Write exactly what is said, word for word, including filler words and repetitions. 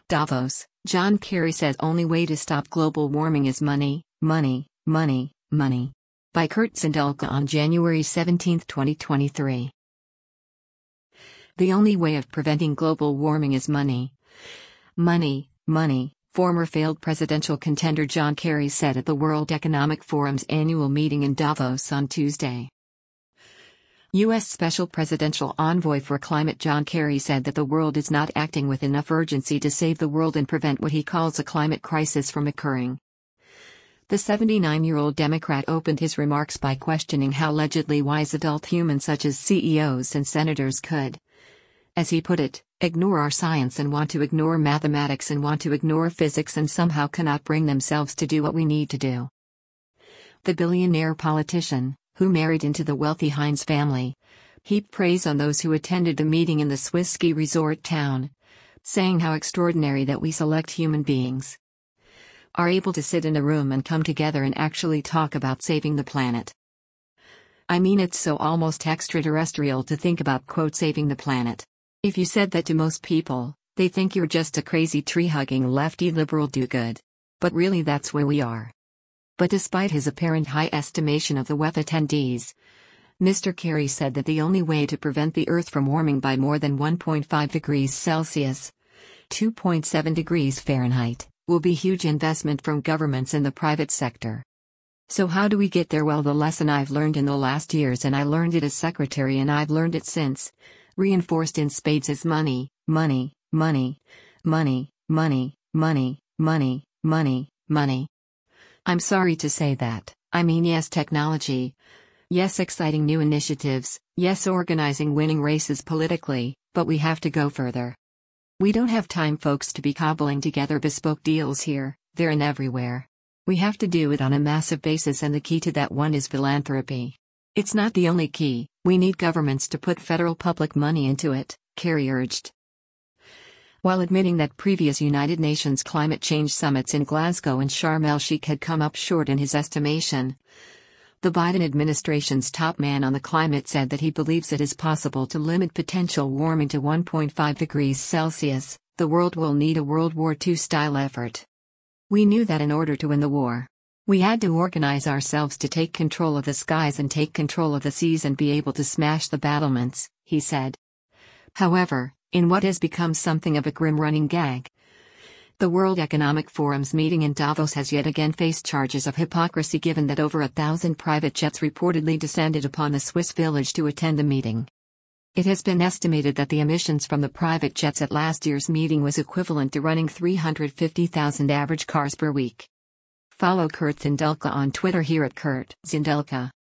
Davos, John Kerry says only way to stop global warming is money, money, money, money. By Kurt Zindulka on January seventeenth, twenty twenty-three. The only way of preventing global warming is money. Money, money, former failed presidential contender John Kerry said at the World Economic Forum's annual meeting in Davos on Tuesday. U S Special Presidential Envoy for Climate John Kerry said that the world is not acting with enough urgency to save the world and prevent what he calls a climate crisis from occurring. The seventy-nine-year-old Democrat opened his remarks by questioning how allegedly wise adult humans such as C E Os and senators could, as he put it, ignore our science and want to ignore mathematics and want to ignore physics and somehow cannot bring themselves to do what we need to do. The billionaire politician, who married into the wealthy Heinz family, heaped praise on those who attended the meeting in the Swiss ski resort town, saying how extraordinary that we select human beings are able to sit in a room and come together and actually talk about saving the planet. I mean, it's so almost extraterrestrial to think about quote saving the planet. If you said that to most people, they think you're just a crazy tree-hugging lefty liberal do-good. But really that's where we are. But despite his apparent high estimation of the W E F attendees, Mister Kerry said that the only way to prevent the Earth from warming by more than one point five degrees Celsius, two point seven degrees Fahrenheit, will be huge investment from governments and the private sector. So how do we get there? Well, the lesson I've learned in the last years, and I learned it as secretary and I've learned it since, reinforced in spades, is money, money, money, money, money, money, money, money, money. I'm sorry to say that. I mean, yes, technology. Yes, exciting new initiatives. Yes, organizing winning races politically, but we have to go further. We don't have time, folks, to be cobbling together bespoke deals here, there, and everywhere. We have to do it on a massive basis, and the key to that one is philanthropy. It's not the only key. We need governments to put federal public money into it, Kerry urged. While admitting that previous United Nations climate change summits in Glasgow and Sharm el-Sheikh had come up short in his estimation, the Biden administration's top man on the climate said that he believes it is possible to limit potential warming to one point five degrees Celsius. The world will need a World War Two-style effort. We knew that in order to win the war, we had to organize ourselves to take control of the skies and take control of the seas and be able to smash the battlements, he said. However, in what has become something of a grim running gag, the World Economic Forum's meeting in Davos has yet again faced charges of hypocrisy, given that over a thousand private jets reportedly descended upon the Swiss village to attend the meeting. It has been estimated that the emissions from the private jets at last year's meeting was equivalent to running three hundred fifty thousand average cars per week. Follow Kurt Zindulka on Twitter here at Kurt Zindulka.